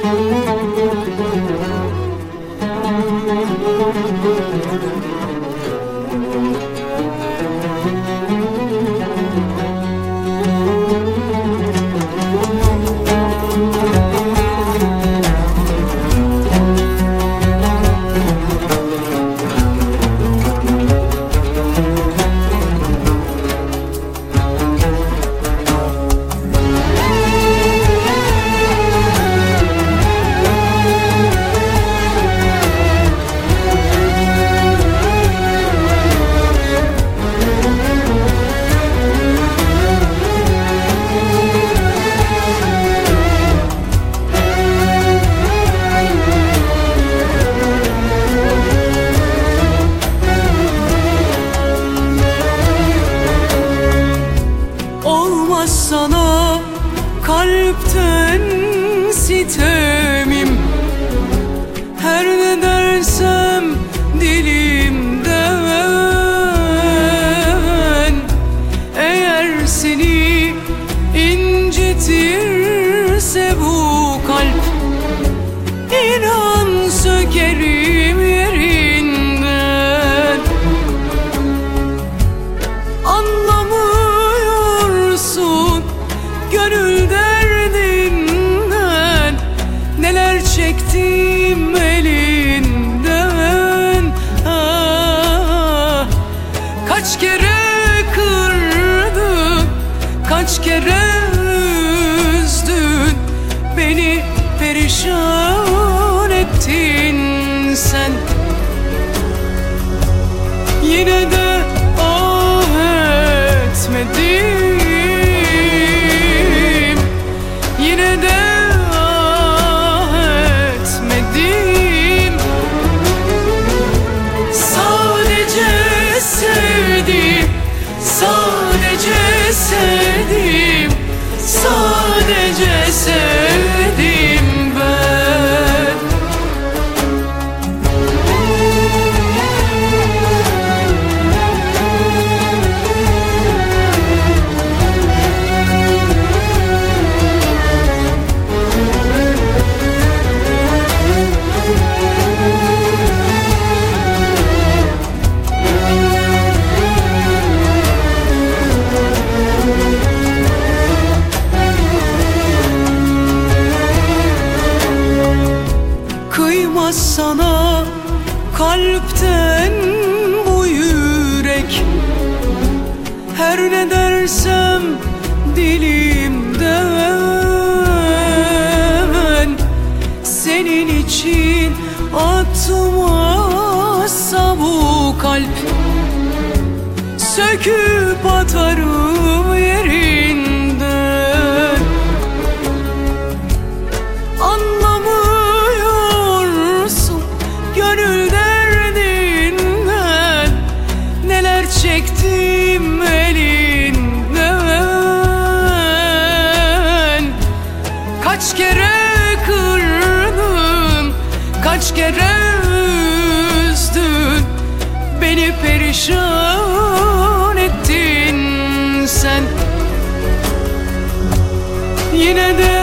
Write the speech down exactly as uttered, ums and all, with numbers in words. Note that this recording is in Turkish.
Sana kalpten sitemim, her ne dersem dilimden. Eğer seni incitirse bu kalp, inan sökerim yerinden. Anlamıyorsun gönül derdinden, neler çektim elinden. Ah, kaç kere kırdın, kaç kere üzdün, beni perişan ettin sen. Yine de ah etmedin, yine de ah etmedim. Sadece sevdim, sadece sevdim, sadece sevdim ben. Sana kalpten bu yürek, her ne dersem dilimden. Senin için atmazsa bu kalp, söküp atarım yerinden. Anlamıyorsun gönül derdinden, neler çektim elinden. Kaç kere kırdın, kaç kere üzdün, beni perişan ettin sen. Yine de